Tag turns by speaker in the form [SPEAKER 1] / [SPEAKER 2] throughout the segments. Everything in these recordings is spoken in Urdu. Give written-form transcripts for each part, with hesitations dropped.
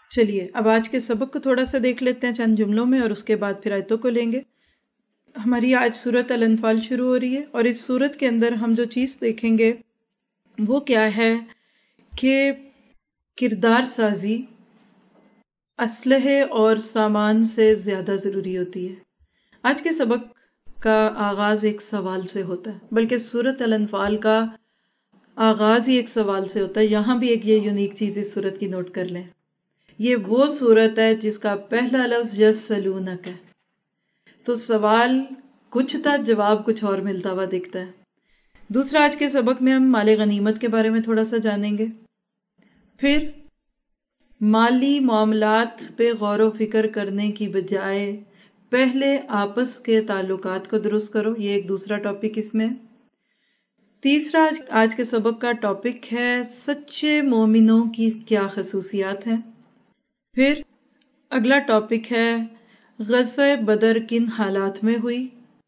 [SPEAKER 1] چلیے اب آج کے سبق کو تھوڑا سا دیکھ لیتے ہیں چند جملوں میں، اور اس کے بعد پھر آیتوں کو لیں گے۔ ہماری آج سورۃ الانفال شروع ہو رہی ہے، اور اس سورت کے اندر ہم جو چیز دیکھیں گے وہ کیا ہے کہ کردار سازی اسلحے اور سامان سے زیادہ ضروری ہوتی ہے۔ آج کے سبق کا آغاز ایک سوال سے ہوتا ہے، بلکہ سورۃ الانفال کا آغاز ہی ایک سوال سے ہوتا ہے۔ یہاں بھی ایک یہ یونیک چیز اس سورت کی نوٹ کر لیں، یہ وہ سورت ہے جس کا پہلا لفظ یسألونک ہے، تو سوال کچھ تھا، جواب کچھ اور ملتا ہوا دکھتا ہے۔ دوسرا، آج کے سبق میں ہم مال غنیمت کے بارے میں تھوڑا سا جانیں گے، پھر مالی معاملات پہ غور و فکر کرنے کی بجائے پہلے آپس کے تعلقات کو درست کرو، یہ ایک دوسرا ٹاپک اس میں۔ تیسرا، آج کے سبق کا ٹاپک ہے سچے مومنوں کی کیا خصوصیات ہیں۔ پھر اگلا ٹاپک ہے غزوہ بدر کن حالات میں ہوئی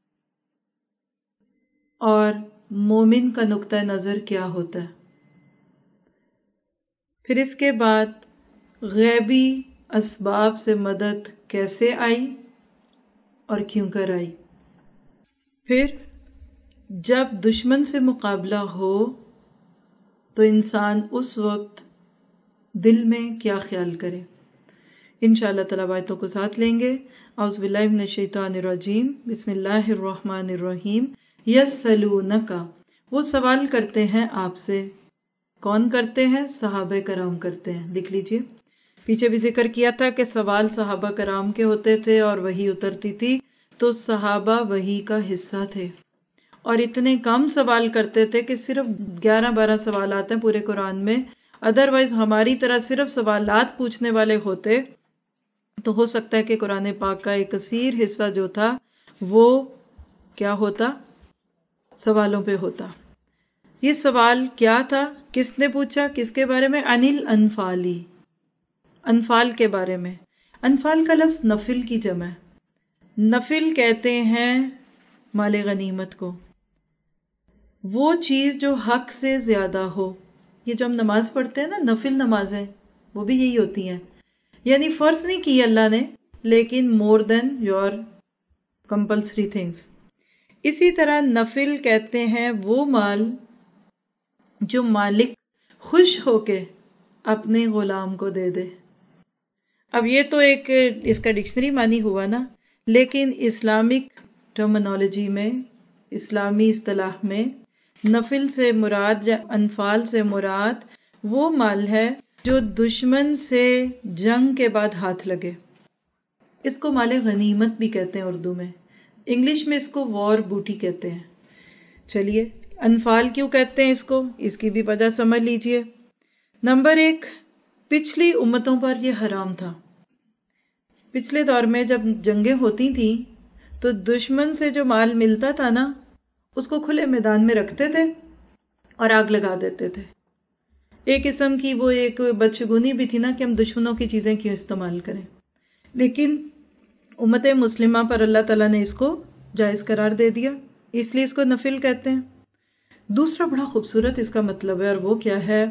[SPEAKER 1] اور مومن کا نقطہ نظر کیا ہوتا ہے۔ پھر اس کے بعد غیبی اسباب سے مدد کیسے آئی اور کیوں کر آئی۔ پھر جب دشمن سے مقابلہ ہو تو انسان اس وقت دل میں کیا خیال کرے۔ انشاءاللہ تعالیٰ آیتوں کو ساتھ لیں گے۔ اعوذ باللہ من الشیطان الرجیم، بسم اللہ الرحمن الرحیم۔ یسألونک، وہ سوال کرتے ہیں آپ سے۔ کون کرتے ہیں؟ صحابہ کرام کرتے ہیں، لکھ لیجئے۔ پیچھے بھی ذکر کیا تھا کہ سوال صحابہ کرام کے ہوتے تھے اور وحی اترتی تھی، تو صحابہ وحی کا حصہ تھے، اور اتنے کم سوال کرتے تھے کہ صرف 11-12 سوالات ہیں پورے قرآن میں۔ ادروائز ہماری طرح صرف سوالات پوچھنے والے ہوتے تو ہو سکتا ہے کہ قرآن پاک کا ایک کثیر حصہ جو تھا وہ کیا ہوتا؟ سوالوں پہ ہوتا۔ یہ سوال کیا تھا؟ کس نے پوچھا؟ کس کے بارے میں؟ عن الانفالی، انفال کے بارے میں۔ انفال کا لفظ نفل کی جمع ہے۔ نفل کہتے ہیں مال غنیمت کو، وہ چیز جو حق سے زیادہ ہو۔ یہ جو ہم نماز پڑھتے ہیں نا، نفل نمازیں، وہ بھی یہی ہوتی ہیں، یعنی فرض نہیں کی اللہ نے، لیکن more than your compulsory things۔ اسی طرح نفل کہتے ہیں وہ مال جو مالک خوش ہو کے اپنے غلام کو دے دے۔ اب یہ تو ایک اس کا ڈکشنری معنی ہوا نا، لیکن اسلامک ٹرمنالوجی میں، اسلامی اصطلاح میں نفل سے مراد یا انفال سے مراد وہ مال ہے جو دشمن سے جنگ کے بعد ہاتھ لگے۔ اس کو مال غنیمت بھی کہتے ہیں اردو میں، انگلش میں اس کو وار بوٹی کہتے ہیں۔ چلیے، انفال کیوں کہتے ہیں اس کو، اس کی بھی وجہ سمجھ لیجئے۔ نمبر 1، پچھلی امتوں پر یہ حرام تھا۔ پچھلے دور میں جب جنگیں ہوتی تھیں تو دشمن سے جو مال ملتا تھا نا، اس کو کھلے میدان میں رکھتے تھے اور آگ لگا دیتے تھے۔ ایک قسم کی وہ ایک بدشگونی بھی تھی نا کہ ہم دشمنوں کی چیزیں کیوں استعمال کریں، لیکن امت مسلمہ پر اللہ تعالیٰ نے اس کو جائز قرار دے دیا، اس لیے اس کو نفل کہتے ہیں۔ دوسرا بڑا خوبصورت اس کا مطلب ہے، اور وہ کیا ہے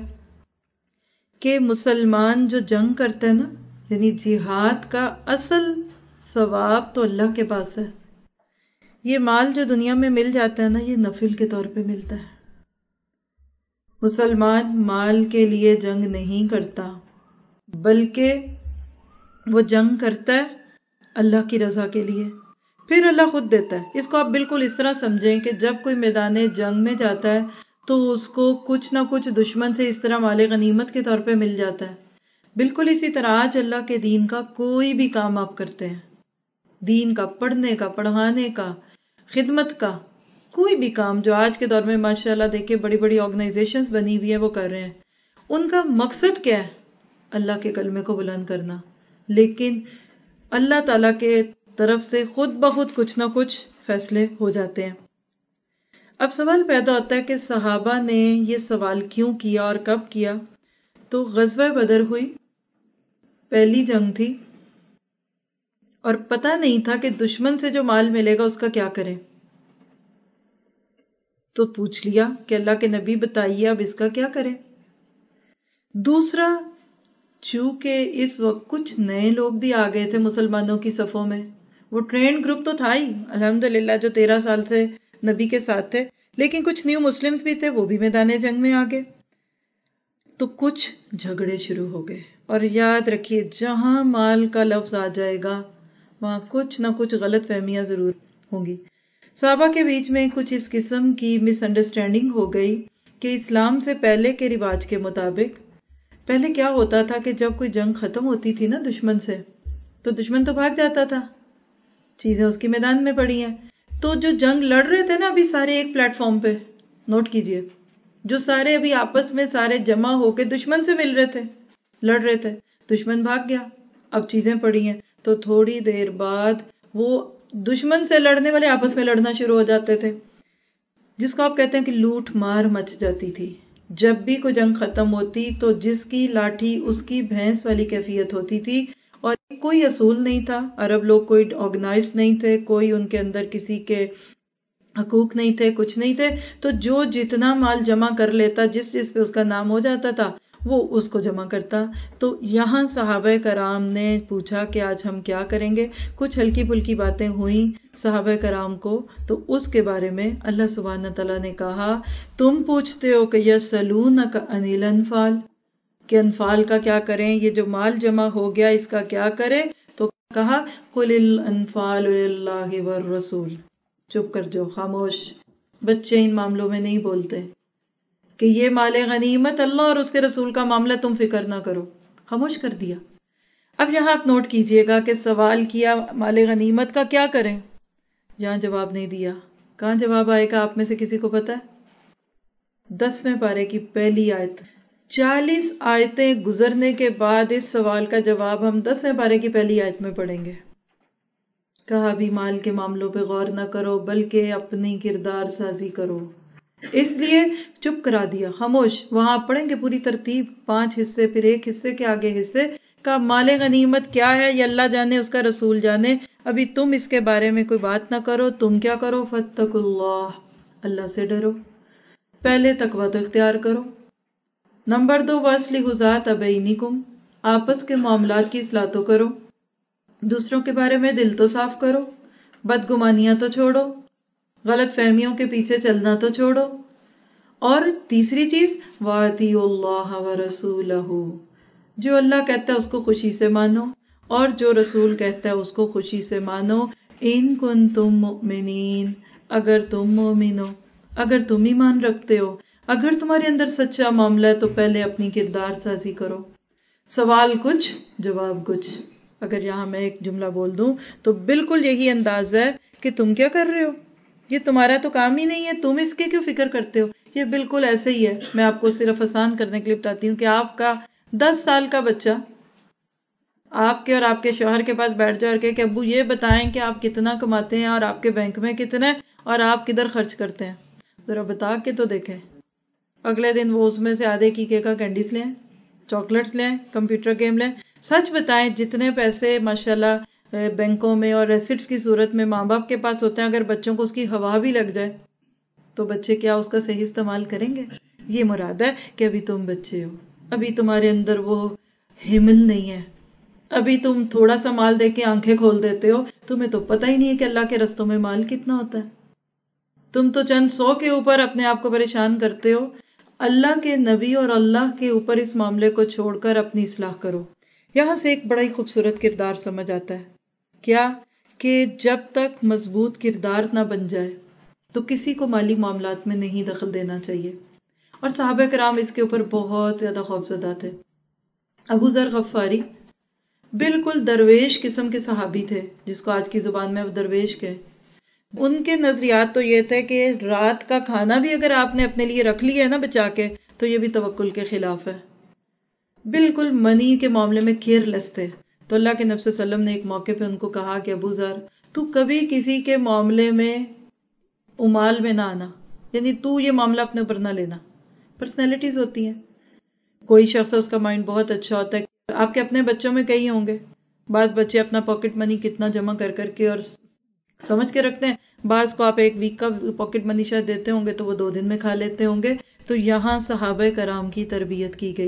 [SPEAKER 1] کہ مسلمان جو جنگ کرتے ہیں نا، یعنی جہاد کا اصل ثواب تو اللہ کے پاس ہے۔ یہ مال جو دنیا میں مل جاتا ہے نا، یہ نفل کے طور پہ ملتا ہے۔ مسلمان مال کے لیے جنگ نہیں کرتا، بلکہ وہ جنگ کرتا ہے اللہ کی رضا کے لیے، پھر اللہ خود دیتا ہے۔ اس کو آپ بالکل اس طرح سمجھیں کہ جب کوئی میدان جنگ میں جاتا ہے تو اس کو کچھ نہ کچھ دشمن سے اس طرح مال غنیمت کے طور پہ مل جاتا ہے۔ بالکل اسی طرح آج اللہ کے دین کا کوئی بھی کام آپ کرتے ہیں، دین کا، پڑھنے کا، پڑھانے کا، خدمت کا، کوئی بھی کام جو آج کے دور میں ماشاءاللہ دیکھیں بڑی بڑی آرگنائزیشنز بنی ہوئی ہیں وہ کر رہے ہیں، ان کا مقصد کیا ہے؟ اللہ کے کلمے کو بلند کرنا، لیکن اللہ تعالیٰ کے طرف سے خود بخود کچھ نہ کچھ فیصلے ہو جاتے ہیں۔ اب سوال پیدا ہوتا ہے کہ صحابہ نے یہ سوال کیوں کیا اور کب کیا؟ تو غزوہ بدر ہوئی، پہلی جنگ تھی، اور پتہ نہیں تھا کہ دشمن سے جو مال ملے گا اس کا کیا کرے، تو پوچھ لیا کہ اللہ کے نبی بتائیے اب اس کا کیا کرے۔ دوسرا، چونکہ اس وقت کچھ نئے لوگ بھی آ گئے تھے مسلمانوں کی صفوں میں. وہ ٹرینڈ گروپ تو تھا ہی الحمدللہ جو 13 سال سے نبی کے ساتھ تھے، لیکن کچھ نیو مسلمز بھی تھے، وہ بھی میدان جنگ میں آ گئے. تو کچھ جھگڑے شروع ہو گئے. اور یاد رکھیے جہاں مال کا لفظ آ جائے گا وہاں کچھ نہ کچھ غلط فہمیاں ضرور ہوں گی. صحابہ کے بیچ میں کچھ اس قسم کی مس انڈرسٹینڈنگ ہو گئی کہ اسلام سے پہلے کے رواج کے مطابق پہلے کیا ہوتا تھا کہ جب کوئی جنگ ختم ہوتی تھی نا دشمن سے، تو دشمن تو بھاگ جاتا تھا، چیزیں اس کی میدان میں پڑی ہیں. تو جو جنگ لڑ رہے تھے نا ابھی سارے ایک پلیٹ فارم پہ، نوٹ کیجئے، جو سارے ابھی آپس میں سارے جمع ہو کے دشمن سے مل رہے تھے، لڑ رہے تھے، دشمن بھاگ گیا، اب چیزیں پڑی ہیں. تو تھوڑی دیر بعد وہ دشمن سے لڑنے والے آپس میں لڑنا شروع ہو جاتے تھے، جس کو آپ کہتے ہیں کہ لوٹ مار مچ جاتی تھی. جب بھی کوئی جنگ ختم ہوتی تو جس کی لاٹھی اس کی بھینس والی کیفیت ہوتی تھی. اور کوئی اصول نہیں تھا، عرب لوگ کوئی آرگنائزڈ نہیں تھے، کوئی ان کے اندر کسی کے حقوق نہیں تھے، کچھ نہیں تھے. تو جو جتنا مال جمع کر لیتا، جس جس پہ اس کا نام ہو جاتا تھا وہ اس کو جمع کرتا. تو یہاں صحابہ کرام نے پوچھا کہ آج ہم کیا کریں گے. کچھ ہلکی پھلکی باتیں ہوئیں صحابہ کرام کو، تو اس کے بارے میں اللہ سبحانہ تعالیٰ نے کہا تم پوچھتے ہو کہ یسألونک عن الانفال، کہ انفال کا کیا کریں، یہ جو مال جمع ہو گیا اس کا کیا کریں. تو کہا قل الانفال للہ والرسول. چپ کر جو، خاموش. بچے ان معاملوں میں نہیں بولتے کہ یہ مال غنیمت اللہ اور اس کے رسول کا معاملہ، تم فکر نہ کرو. خاموش کر دیا. اب یہاں آپ نوٹ کیجئے گا کہ سوال کیا مال غنیمت کا کیا کریں، یہاں جواب نہیں دیا. کہاں جواب آئے گا آپ میں سے کسی کو پتا ہے؟ 10ویں پارے کی پہلی آیت. 40 آیتیں گزرنے کے بعد اس سوال کا جواب ہم 10ویں پارے کی پہلی آیت میں پڑھیں گے. کہا بھی مال کے معاملوں پہ غور نہ کرو بلکہ اپنی کردار سازی کرو. اس لیے چپ کرا دیا، خاموش. وہاں آپ پڑھیں گے پوری ترتیب، 5 حصے، پھر ایک حصے کے آگے حصے کا مال غنیمت کیا ہے یہ اللہ جانے، اس کا رسول جانے. ابھی تم اس کے بارے میں کوئی بات نہ کرو. تم کیا کرو؟ فاتقوا اللہ، اللہ سے ڈرو. پہلے تقوی تو اختیار کرو. نمبر 2 واصلحوا ذات بینکم، آپس کے معاملات کی اصلاح تو کرو. دوسروں کے بارے میں دل تو صاف کرو. بدگمانیاں تو چھوڑو. غلط فہمیوں کے پیچھے چلنا تو چھوڑو. اور تیسری چیز وَأَطِیعُوا اللَّهَ وَرَسُولَهُ، جو اللہ کہتا ہے اس کو خوشی سے مانو اور جو رسول کہتا ہے اس کو خوشی سے مانو. ان کنتم مؤمنین، اگر تم مومن ہو، اگر تم ایمان رکھتے ہو، اگر تمہارے اندر سچا معاملہ ہے تو پہلے اپنی کردار سازی کرو. سوال کچھ جواب کچھ. اگر یہاں میں ایک جملہ بول دوں تو بالکل یہی انداز ہے کہ تم کیا کر رہے ہو، یہ تمہارا تو کام ہی نہیں ہے، تم اس کے کیوں فکر کرتے ہو. یہ بالکل ایسے ہی ہے. میں آپ کو صرف آسان کرنے کے لیے بتاتی ہوں کہ آپ کا 10 سال کا بچہ آپ کے اور آپ کے شوہر کے پاس بیٹھ جائے اور کہ ابو یہ بتائیں کہ آپ کتنا کماتے ہیں اور آپ کے بینک میں کتنا ہے اور آپ کدھر خرچ کرتے ہیں، ذرا بتا کے تو دیکھیں. اگلے دن وہ اس میں سے آدھے کی کا کینڈیز لیں، چاکلیٹس لیں، کمپیوٹر گیم لیں. سچ بتائیں جتنے پیسے ماشاءاللہ بینکوں میں اور ایسٹس کی صورت میں ماں باپ کے پاس ہوتے ہیں، اگر بچوں کو اس کی ہوا بھی لگ جائے تو بچے کیا اس کا صحیح استعمال کریں گے؟ یہ مراد ہے کہ ابھی تم بچے ہو، ابھی تمہارے اندر وہ حمل نہیں ہے، ابھی تم تھوڑا سا مال دے کے آنکھیں کھول دیتے ہو. تمہیں تو پتہ ہی نہیں ہے کہ اللہ کے رستوں میں مال کتنا ہوتا ہے. تم تو چند 100 کے اوپر اپنے آپ کو پریشان کرتے ہو. اللہ کے نبی اور اللہ کے اوپر اس معاملے کو چھوڑ کر اپنی اصلاح کرو. یہاں سے ایک بڑا ہی خوبصورت کردار سمجھ آتا ہے. کیا؟ کہ جب تک مضبوط کردار نہ بن جائے تو کسی کو مالی معاملات میں نہیں دخل دینا چاہیے. اور صحابہ کرام اس کے اوپر بہت زیادہ خوفزدہ تھے. ابو ذر غفاری بالکل درویش قسم کے صحابی تھے، جس کو آج کی زبان میں درویش کہے. ان کے نظریات تو یہ تھے کہ رات کا کھانا بھی اگر آپ نے اپنے لیے رکھ لیا ہے نا بچا کے تو یہ بھی توکل کے خلاف ہے. بالکل منی کے معاملے میں کیئر لیس تھے. تو اللہ کے نبی صلی اللہ علیہ وسلم نے ایک موقع پہ ان کو کہا کہ ابو ذر تو کبھی کسی کے معاملے میں امال میں نہ آنا، یعنی تو یہ معاملہ اپنے اوپر نہ لینا. پرسنالٹیز ہوتی ہیں، کوئی شخص اس کا مائنڈ بہت اچھا ہوتا ہے. آپ کے اپنے بچوں میں کئی ہوں گے، بعض بچے اپنا پاکٹ منی کتنا جمع کر کر کے اور سمجھ کے رکھتے ہیں، بعض کو آپ 1 ویک کا پاکٹ منی شاید دیتے ہوں گے تو وہ 2 دن میں کھا لیتے ہوں گے. تو یہاں صحابہ کرام کی تربیت کی گئی ہے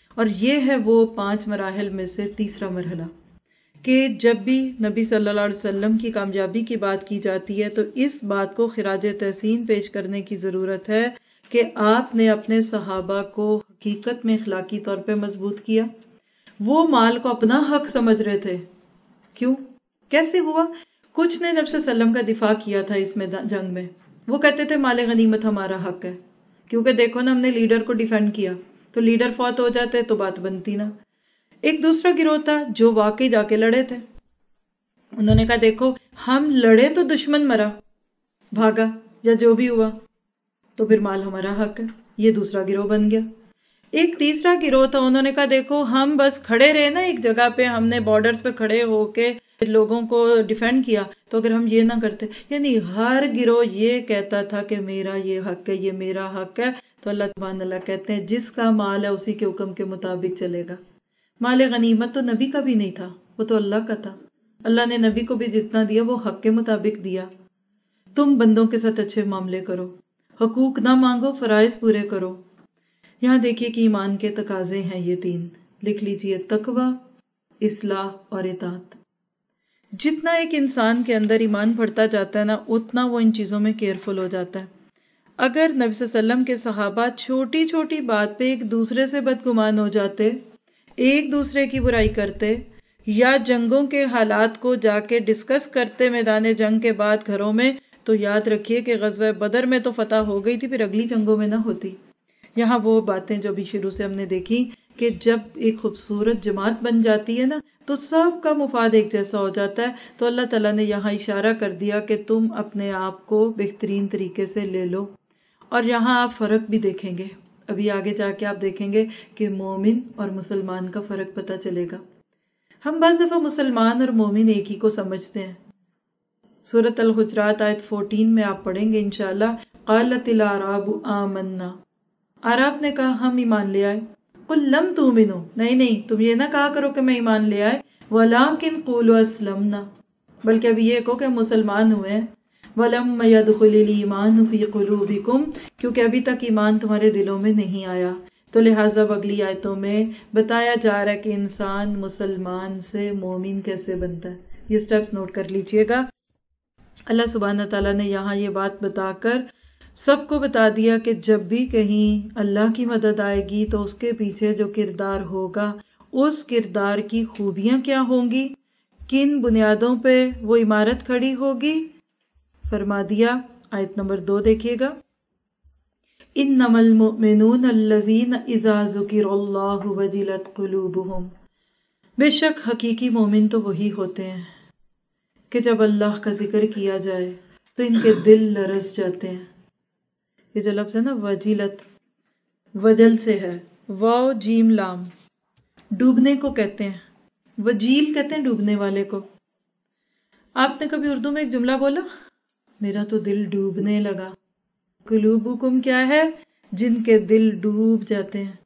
[SPEAKER 1] اور یہ ہے وہ 5 مراحل میں سے تیسرا مرحلہ کہ جب بھی نبی صلی اللہ علیہ وسلم کی کامیابی کی بات کی جاتی ہے تو اس بات کو خراج تحسین پیش کرنے کی ضرورت ہے کہ آپ نے اپنے صحابہ کو حقیقت میں اخلاقی طور پہ مضبوط کیا. وہ مال کو اپنا حق سمجھ رہے تھے. کیوں؟ کیسے ہوا؟ کچھ نے نبی صلی اللہ علیہ وسلم کا دفاع کیا تھا اس میں جنگ میں. وہ کہتے تھے مال غنیمت ہمارا حق ہے، کیونکہ دیکھو نا ہم نے لیڈر کو ڈیفینڈ کیا، تو لیڈر فوت ہو جاتے تو بات بنتی نا. ایک دوسرا گروہ تھا جو واقعی جا کے لڑے تھے. انہوں نے کہا دیکھو ہم لڑے تو دشمن مرا، بھاگا یا جو بھی ہوا، تو پھر مال ہمارا حق ہے. یہ دوسرا گروہ بن گیا. ایک تیسرا گروہ تھا، انہوں نے کہا دیکھو ہم بس کھڑے رہے نا ایک جگہ پہ، ہم نے بارڈرز پہ کھڑے ہو کے لوگوں کو ڈیفینڈ کیا، تو اگر ہم یہ نہ کرتے، یعنی ہر گروہ یہ کہتا تھا کہ میرا یہ حق ہے، یہ میرا حق ہے. تو اللہ سبحانہ اللہ کہتے ہیں جس کا مال ہے اسی کے حکم کے مطابق چلے گا. مال غنیمت تو نبی کا بھی نہیں تھا، وہ تو اللہ کا تھا. اللہ نے نبی کو بھی جتنا دیا وہ حق کے مطابق دیا. تم بندوں کے ساتھ اچھے معاملے کرو، حقوق نہ مانگو، فرائض پورے کرو. یہاں دیکھیے کہ ایمان کے تقاضے ہیں یہ 3، لکھ لیجئے: تقوی، اصلاح اور اطاعت. جتنا ایک انسان کے اندر ایمان بڑھتا جاتا ہے نا، اتنا وہ ان چیزوں میں کیئرفل ہو جاتا ہے. اگر نبی صلی اللہ علیہ وسلم کے صحابہ چھوٹی چھوٹی بات پہ ایک دوسرے سے بدگمان ہو جاتے، ایک دوسرے کی برائی کرتے، یا جنگوں کے حالات کو جا کے ڈسکس کرتے میدان جنگ کے بعد گھروں میں، تو یاد رکھیے کہ غزوہ بدر میں تو فتح ہو گئی تھی، پھر اگلی جنگوں میں نہ ہوتی. یہاں وہ باتیں جو بھی شروع سے ہم نے دیکھی کہ جب ایک خوبصورت جماعت بن جاتی ہے نا تو سب کا مفاد ایک جیسا ہو جاتا ہے. تو اللہ تعالیٰ نے یہاں اشارہ کر دیا کہ تم اپنے آپ کو بہترین طریقے سے لے لو. اور یہاں آپ فرق بھی دیکھیں گے، ابھی آگے جا کے آپ دیکھیں گے کہ مومن اور مسلمان کا فرق پتہ چلے گا. ہم بعض دفعہ مسلمان اور مومن ایک ہی کو سمجھتے ہیں. سورۃ الحجرات آیت 14 میں آپ پڑھیں گے انشاءاللہ: قالت الاعراب آمنا. عرب نے کہا ہم ایمان لے آئے. قل لم تؤمنوا، نہیں تم یہ نہ کہا کرو کہ میں ایمان لے آئے. ولکن قولوا اسلمنا، بلکہ ابھی یہ کہو کہ مسلمان ہوئے ہیں. ولما يدخل الايمان في قلوبكم، کیونکہ ابھی تک ایمان تمہارے دلوں میں نہیں آیا. تو لہٰذا اگلی آیتوں میں بتایا جا رہا ہے کہ انسان مسلمان سے مومن کیسے بنتا ہے. یہ سٹیپس نوٹ کر لیجئے گا. اللہ سبحانہ تعالیٰ نے یہاں یہ بات بتا کر سب کو بتا دیا کہ جب بھی کہیں اللہ کی مدد آئے گی تو اس کے پیچھے جو کردار ہوگا اس کردار کی خوبیاں کیا ہوں گی، کن بنیادوں پہ وہ عمارت کھڑی ہوگی. فرما دیا آیت نمبر 2 دیکھیے گا: انما المؤمنون الذین اذا ذکر اللہ وجلت قلوبہم. بے شک حقیقی مومن تو وہی ہوتے ہیں کہ جب اللہ کا ذکر کیا جائے تو ان کے دل لرز جاتے ہیں. یہ جو لفظ ہے نا وجلت، وجل سے ہے، واو جیم لام، ڈوبنے کو کہتے ہیں. وجیل کہتے ہیں ڈوبنے والے کو. آپ نے کبھی اردو میں ایک جملہ بولا: میرا تو دل ڈوبنے لگا؟ قلوبکم کیا ہے؟ جن کے دل ڈوب جاتے ہیں.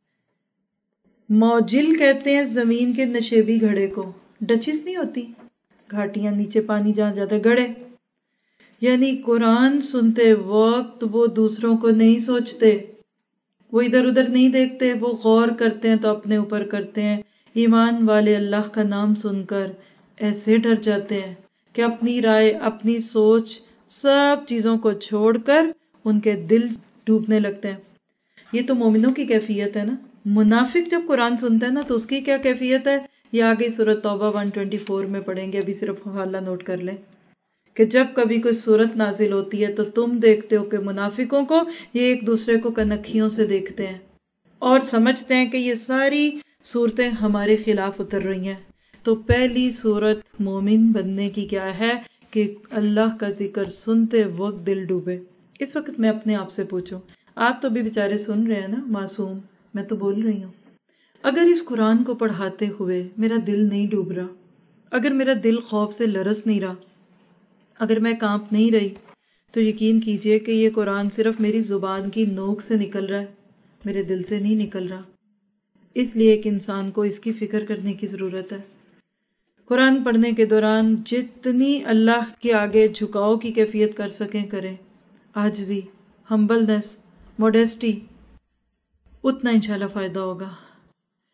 [SPEAKER 1] موجل کہتے ہیں زمین کے نشیبی گھڑے کو. ڈچز نہیں ہوتی گھاٹیاں، نیچے پانی جہاں جاتا ہے، گھڑے. یعنی قرآن سنتے وقت وہ دوسروں کو نہیں سوچتے، وہ ادھر ادھر نہیں دیکھتے، وہ غور کرتے ہیں تو اپنے اوپر کرتے ہیں. ایمان والے اللہ کا نام سن کر ایسے ڈر جاتے ہیں کہ اپنی رائے، اپنی سوچ، سب چیزوں کو چھوڑ کر ان کے دل ڈوبنے لگتے ہیں. یہ تو مومنوں کی کیفیت ہے نا. منافق جب قرآن سنتا ہے نا تو اس کی کیا کیفیت ہے، یہ آگے سورۃ توبہ 124 میں پڑھیں گے. ابھی صرف حوالہ نوٹ کر لیں کہ جب کبھی کوئی صورت نازل ہوتی ہے تو تم دیکھتے ہو کہ منافقوں کو یہ ایک دوسرے کو کنکھیوں سے دیکھتے ہیں اور سمجھتے ہیں کہ یہ ساری صورتیں ہمارے خلاف اتر رہی ہیں. تو پہلی صورت مومن بننے کی کیا ہے کہ اللہ کا ذکر سنتے وقت دل ڈوبے. اس وقت میں اپنے آپ سے پوچھوں، آپ تو بھی بیچارے سن رہے ہیں نا، معصوم، میں تو بول رہی ہوں. اگر اس قرآن کو پڑھاتے ہوئے میرا دل نہیں ڈوب رہا، اگر میرا دل خوف سے لرز نہیں رہا، اگر میں کانپ نہیں رہی، تو یقین کیجئے کہ یہ قرآن صرف میری زبان کی نوک سے نکل رہا ہے، میرے دل سے نہیں نکل رہا. اس لیے ایک انسان کو اس کی فکر کرنے کی ضرورت ہے. قرآن پڑھنے کے دوران جتنی اللہ کے آگے جھکاؤ کی کیفیت کر سکیں کریں، عاجزی، ہمبلنس، موڈیسٹی، اتنا انشاءاللہ فائدہ ہوگا.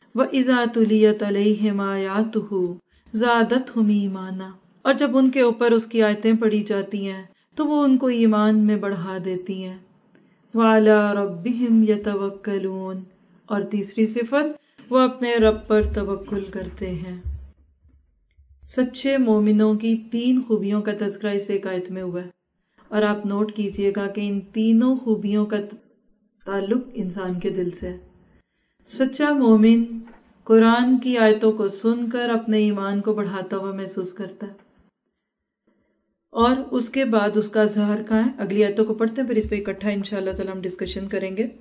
[SPEAKER 1] وَإِذَا تُلِيَتْ عَلَيْهِمْ آيَاتُهُ زَادَتْهُمْ ایمانا، اور جب ان کے اوپر اس کی آیتیں پڑھی جاتی ہیں تو وہ ان کو ایمان میں بڑھا دیتی ہیں۔ وَعَلَىٰ رَبِّهِمْ يَتَوَكَّلُونَ، اور تیسری صفت وہ اپنے رب پر توکل کرتے ہیں۔ سچے مومنوں کی 3 خوبیوں کا تذکرہ اس ایک آیت میں ہوا ہے، اور آپ نوٹ کیجئے گا کہ ان تینوں خوبیوں کا تعلق انسان کے دل سے ہے۔ سچا مومن قرآن کی آیتوں کو سن کر اپنے ایمان کو بڑھاتا ہوا محسوس کرتا ہے، اور اس کے بعد اس کا اظہار کہاں ہے؟ اگلی آیتوں کو پڑھتے ہیں، پھر اس پہ اکٹھا انشاءاللہ تعالی ہم ڈسکشن کریں گے۔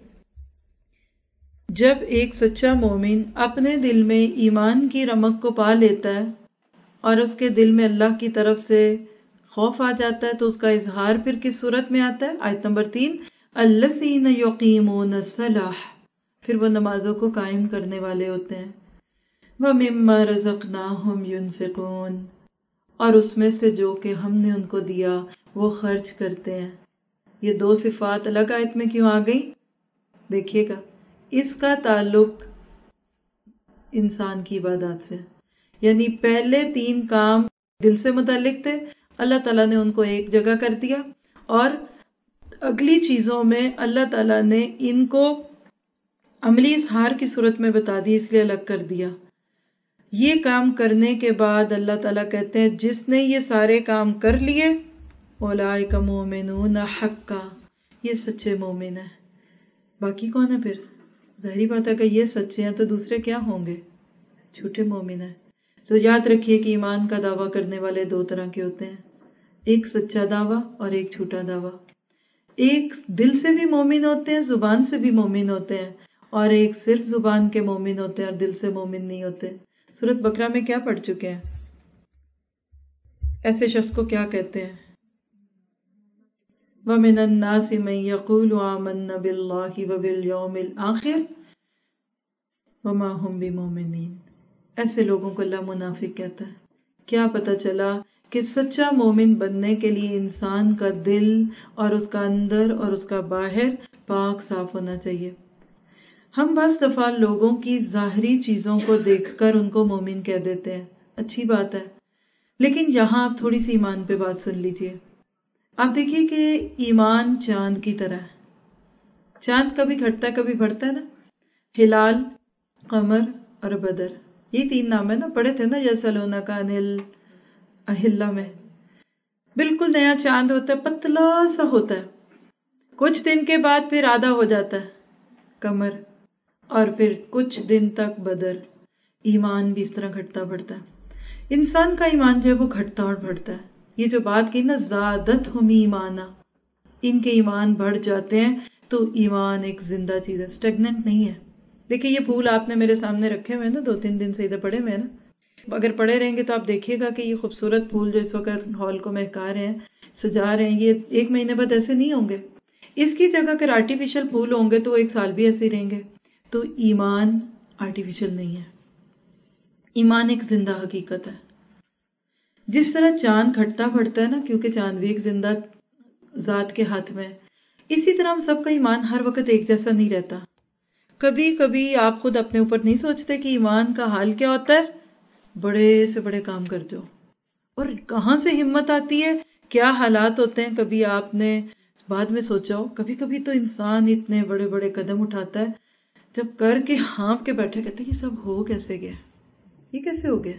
[SPEAKER 1] جب ایک سچا مومن اپنے دل میں ایمان کی رمق کو پا لیتا ہے اور اس کے دل میں اللہ کی طرف سے خوف آ جاتا ہے، تو اس کا اظہار پھر کس صورت میں آتا ہے؟ آیت نمبر 3، الذین یقیمون الصلاۃ، پھر وہ نمازوں کو قائم کرنے والے ہوتے ہیں۔ وَمِمَّا رَزَقْنَاهُمْ يُنْفِقُونَ، اور اس میں سے جو کہ ہم نے ان کو دیا وہ خرچ کرتے ہیں۔ یہ 2 صفات الگ آیت میں کیوں آ گئی؟ دیکھیے گا، اس کا تعلق انسان کی عبادات سے، یعنی پہلے 3 کام دل سے متعلق تھے، اللہ تعالیٰ نے ان کو ایک جگہ کر دیا، اور اگلی چیزوں میں اللہ تعالیٰ نے ان کو عملی اظہار کی صورت میں بتا دی، اس لیے الگ کر دیا۔ یہ کام کرنے کے بعد اللہ تعالیٰ کہتے ہیں جس نے یہ سارے کام کر لیے، اولئک مؤمنون حقا، یہ سچے مومن ہیں۔ باقی کون ہے پھر؟ ظاہری بات ہے کہ یہ سچے ہیں تو دوسرے کیا ہوں گے؟ جھوٹے مومن ہیں۔ تو یاد رکھیے کہ ایمان کا دعویٰ کرنے والے 2 طرح کے ہوتے ہیں، ایک سچا دعویٰ اور ایک جھوٹا دعویٰ۔ ایک دل سے بھی مومن ہوتے ہیں، زبان سے بھی مومن ہوتے ہیں، اور ایک صرف زبان کے مومن ہوتے ہیں اور دل سے مومن نہیں ہوتے۔ سورۃ بقرہ میں کیا پڑھ چکے ہیں؟ ایسے شخص کو کیا کہتے ہیں؟ وَمِنَ النَّاسِ مَن يَقُولُ آمَنَّا بِاللَّهِ وَبِالْيَوْمِ الْآخِرِ وَمَا هُمْ بِمُؤْمِنِينَ، ایسے لوگوں کو اللہ منافق کہتا ہے۔ کیا پتہ چلا کہ سچا مومن بننے کے لیے انسان کا دل اور اس کا اندر اور اس کا باہر پاک صاف ہونا چاہیے۔ ہم بعض دفعہ لوگوں کی ظاہری چیزوں کو دیکھ کر ان کو مومن کہہ دیتے ہیں، اچھی بات ہے، لیکن یہاں آپ تھوڑی سی ایمان پہ بات سن لیجئے۔ آپ دیکھیے کہ ایمان چاند کی طرح ہے، چاند کبھی گھٹتا ہے کبھی بڑھتا ہے نا۔ ہلال، قمر اور بدر، یہ 3 نام ہے نا، پڑھے تھے نا یسألونک عن الاہلہ میں۔ بالکل نیا چاند ہوتا ہے، پتلا سا ہوتا ہے، کچھ دن کے بعد پھر آدھا ہو جاتا ہے قمر، اور پھر کچھ دن تک بدر۔ ایمان بھی اس طرح گھٹتا بڑھتا ہے۔ انسان کا ایمان جو ہے وہ گھٹتا اور بڑھتا ہے۔ یہ جو بات کی نا زادتہم ایمانا، ان کے ایمان بڑھ جاتے ہیں، تو ایمان ایک زندہ چیز ہے، اسٹیگننٹ نہیں ہے۔ دیکھیں یہ پھول آپ نے میرے سامنے رکھے ہوئے ہیں نا، 2-3 دن سے ادھر پڑے ہوئے ہیں نا، اگر پڑے رہیں گے تو آپ دیکھیے گا کہ یہ خوبصورت پھول جو اس وقت ہال کو مہکا رہے ہیں، سجا رہے ہیں، یہ 1 مہینے بعد ایسے نہیں ہوں گے۔ اس کی جگہ اگر آرٹیفیشل پھول ہوں گے تو وہ 1 سال بھی ایسے ہی رہیں گے۔ تو ایمان آرٹیفیشل نہیں ہے، ایمان ایک زندہ حقیقت ہے۔ جس طرح چاند گھٹتا بڑھتا ہے نا، کیونکہ چاند بھی ایک زندہ ذات کے ہاتھ میں ہے، اسی طرح ہم سب کا ایمان ہر وقت ایک جیسا نہیں رہتا۔ کبھی کبھی آپ خود اپنے اوپر نہیں سوچتے کہ ایمان کا حال کیا ہوتا ہے؟ بڑے سے بڑے کام کرتے ہو، اور کہاں سے ہمت آتی ہے، کیا حالات ہوتے ہیں، کبھی آپ نے بعد میں سوچا ہو۔ کبھی کبھی تو انسان اتنے بڑے بڑے قدم اٹھاتا ہے، جب کر کے ہانپ کے بیٹھے کہتے ہیں یہ سب ہو کیسے گیا، یہ کیسے ہو گیا؟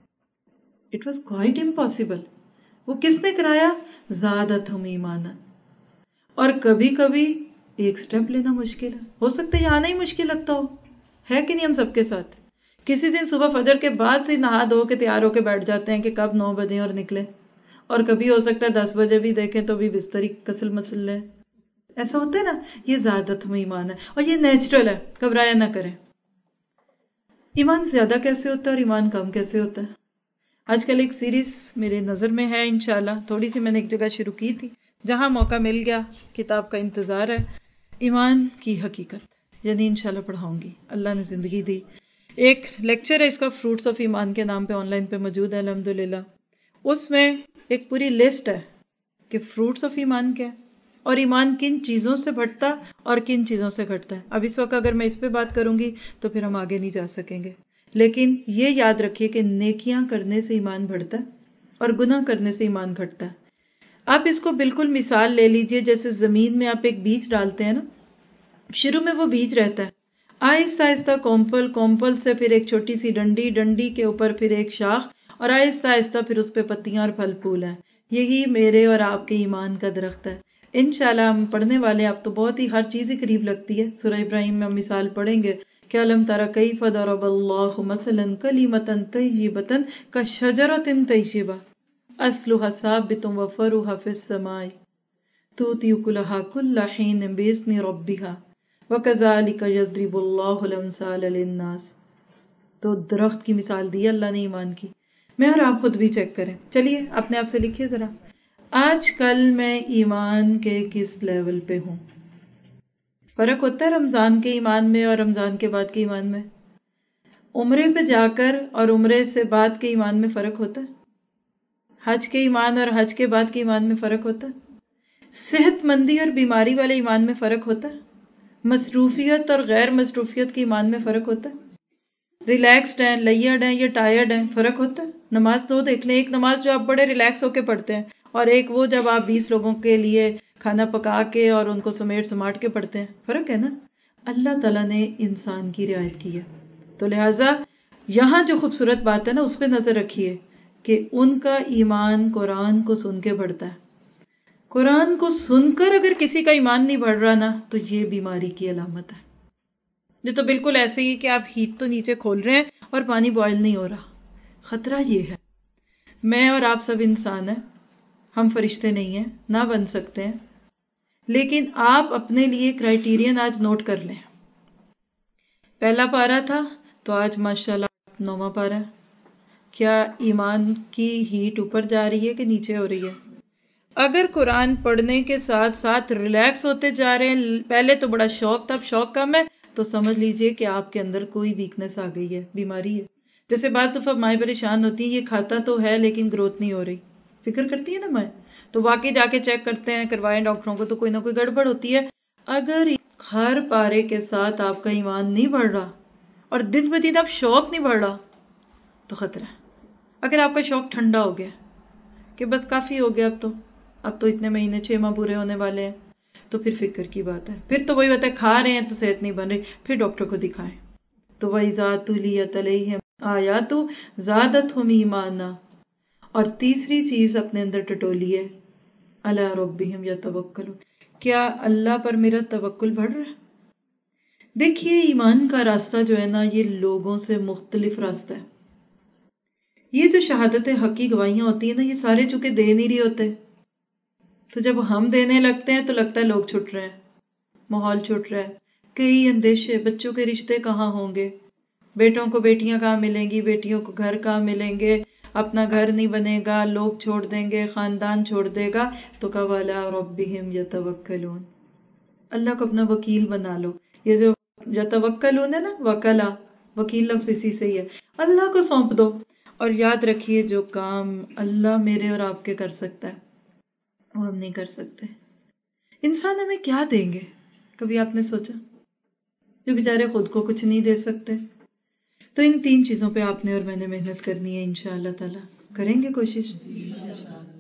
[SPEAKER 1] It was quite impossible. وہ کس نے کرایا؟ زادتہم ایمانا۔ اور کبھی کبھی ایک سٹیپ لینا مشکل ہے، ہو سکتا ہے یہ آنا ہی مشکل لگتا ہو، ہے کہ نہیں؟ ہم سب کے ساتھ کسی دن صبح فجر کے بعد سے نہا دھو کے تیار ہو کے بیٹھ جاتے ہیں کہ کب 9 بجے اور نکلے، اور کبھی ہو سکتا ہے 10 بجے بھی دیکھیں تو بھی بستری کسل مسل لیں۔ ایسا ہوتا ہے نا، یہ زیادت میں ایمان ہے، اور یہ نیچرل ہے، گھبرایا نہ کریں۔ ایمان زیادہ کیسے ہوتا ہے اور ایمان کم کیسے ہوتا ہے؟ آج کل ایک سیریز میرے نظر میں ہے، انشاءاللہ تھوڑی سی میں نے ایک جگہ شروع کی تھی، جہاں موقع مل گیا، کتاب کا انتظار ہے، ایمان کی حقیقت، یعنی انشاءاللہ پڑھاؤں گی، اللہ نے زندگی دی۔ ایک لیکچر ہے اس کا، فروٹس آف ایمان کے نام پہ آن لائن پہ موجود ہے الحمدللہ۔ اس میں ایک پوری لسٹ ہے کہ فروٹس آف ایمان کیا ہے، اور ایمان کن چیزوں سے بڑھتا اور کن چیزوں سے گھٹتا ہے. اب اس وقت اگر میں اس پہ بات کروں گی تو پھر ہم آگے نہیں جا سکیں گے، لیکن یہ یاد رکھیے کہ نیکیاں کرنے سے ایمان بڑھتا ہے اور گناہ کرنے سے ایمان گھٹتا ہے. آپ اس کو بالکل مثال لے لیجئے، جیسے زمین میں آپ ایک بیج ڈالتے ہیں نا، شروع میں وہ بیج رہتا ہے، آہستہ آہستہ کومپل، کومپل سے پھر ایک چھوٹی سی ڈنڈی، ڈنڈی کے اوپر پھر ایک شاخ، اور آہستہ آہستہ پھر اس پہ پتیاں اور پھل پھول ہیں. یہی میرے اور آپ کے ایمان کا درخت ہے. انشاءاللہ ہم پڑھنے والے، اب تو بہت ہی ہر چیز ہی قریب لگتی ہے. سورہ ابراہیم میں ہم مثال پڑھیں گے کہ الم تر کیف ضرب اللہ مثلا کلمۃ طیبۃ کشجرۃ طیبہ اصلها ثابت وفرعها فی السماء تؤتی اکلها کل حین باذن ربها وَكَذَلِكَ يَضْرِبُ اللَّهُ الْأَمْثَالَ لِلنَّاسِ. تو درخت کی مثال دی اللہ نے ایمان کی. میں اور آپ خود بھی چیک کریں. چلیے اپنے آپ سے لکھیے ذرا، آج کل میں ایمان کے کس لیول پہ ہوں؟ فرق ہوتا ہے رمضان کے ایمان میں اور رمضان کے بعد کے ایمان میں. عمرے پہ جا کر اور عمرے سے بعد کے ایمان میں فرق ہوتا ہے. حج کے ایمان اور حج کے بعد کے ایمان میں فرق ہوتا ہے. صحت مندی اور بیماری والے ایمان میں فرق ہوتا ہے. مصروفیت اور غیر مصروفیت کے ایمان میں فرق ہوتا ہے. ریلیکسڈ ہیں، لیئرڈ ہیں یا ٹائرڈ ہیں، فرق ہوتا ہے. نماز دو دیکھ لیں، ایک نماز جو آپ بڑے ریلیکس ہو کے پڑھتے ہیں اور ایک وہ جب آپ 20 لوگوں کے لیے کھانا پکا کے اور ان کو سمیٹ سماٹ کے پڑھتے ہیں. فرق ہے نا. اللہ تعالیٰ نے انسان کی رعایت کی ہے. تو لہٰذا یہاں جو خوبصورت بات ہے نا، اس پہ نظر رکھیے کہ ان کا ایمان قرآن کو سن کے بڑھتا ہے. قرآن کو سن کر اگر کسی کا ایمان نہیں بڑھ رہا نا، تو یہ بیماری کی علامت ہے. یہ تو بالکل ایسے ہی کہ آپ ہیٹ تو نیچے کھول رہے ہیں اور پانی بوائل نہیں ہو رہا. خطرہ یہ ہے. میں اور آپ سب انسان ہیں، ہم فرشتے نہیں ہیں، نہ بن سکتے ہیں. لیکن آپ اپنے لیے کرائیٹیرین آج نوٹ کر لیں. پہلا پارہ تھا تو آج ماشاءاللہ 9واں پارہ. کیا ایمان کی ہیٹ اوپر جا رہی ہے کہ نیچے ہو رہی ہے؟ اگر قرآن پڑھنے کے ساتھ ساتھ ریلیکس ہوتے جا رہے ہیں، پہلے تو بڑا شوق تھا، اب شوق کم ہے، تو سمجھ لیجئے کہ آپ کے اندر کوئی ویکنس آ گئی ہے، بیماری ہے. جیسے بعض دفعہ مائیں پریشان ہوتی ہیں، یہ کھاتا تو ہے لیکن گروتھ نہیں ہو رہی. فکر کرتی ہے نا مائیں، تو واقعی جا کے چیک کرتے ہیں، کروائیں ڈاکٹروں کو، تو کوئی نہ کوئی گڑبڑ ہوتی ہے. اگر ہر پارے کے ساتھ آپ کا ایمان نہیں بڑھ رہا اور دن بہ دن آپ شوق نہیں بڑھ رہا تو خطرہ ہے. اگر آپ کا شوق ٹھنڈا ہو گیا کہ بس کافی ہو گیا، اب تو اتنے مہینے 6 ماہ پورے ہونے والے ہیں، تو پھر فکر کی بات ہے. پھر تو وہی بات ہے، کھا رہے ہیں تو صحت نہیں بن رہی، پھر ڈاکٹر کو دکھائیں. تو وَإِذَا تُلِيَتْ عَلَيْهِمْ آيَاتُهُ زَادَتْهُمْ إِيمَانًا. اور تیسری چیز اپنے اندر ٹٹولیے، عَلَىٰ رَبِّهِمْ يَتَوَكَّلُونَ. کیا اللہ پر میرا توکل بڑھ رہا ہے؟ دیکھیے ایمان کا راستہ جو ہے نا، یہ لوگوں سے مختلف راستہ ہے. یہ جو شہادت حق کی گواہیاں ہوتی ہیں نا، یہ سارے چونکہ دے نہیں رہے ہوتے، تو جب ہم دینے لگتے ہیں تو لگتا ہے لوگ چھٹ رہے ہیں، ماحول چھٹ رہا ہے. کئی اندیشے، بچوں کے رشتے کہاں ہوں گے، بیٹوں کو بیٹیاں کہاں ملیں گی، بیٹیوں کو گھر کہاں ملیں گے، اپنا گھر نہیں بنے گا، لوگ چھوڑ دیں گے، خاندان چھوڑ دے گا. تو کہ وَعَلَىٰ رَبِّهِمْ يَتَوَكَّلُونَ. اللہ کو اپنا وکیل بنا لو. یہ جو یتوکلون ہے نا، وکلا، وکیل لفظ اسی سے ہی ہے. اللہ کو سونپ دو اور یاد رکھیے جو کام اللہ میرے اور آپ کے کر سکتا ہے وہ ہم نہیں کر سکتے. انسان ہمیں کیا دیں گے؟ کبھی آپ نے سوچا؟ جو بیچارے خود کو کچھ نہیں دے سکتے. تو ان 3 چیزوں پہ آپ نے اور میں نے محنت کرنی ہے. انشاءاللہ تعالی کریں گے کوشش.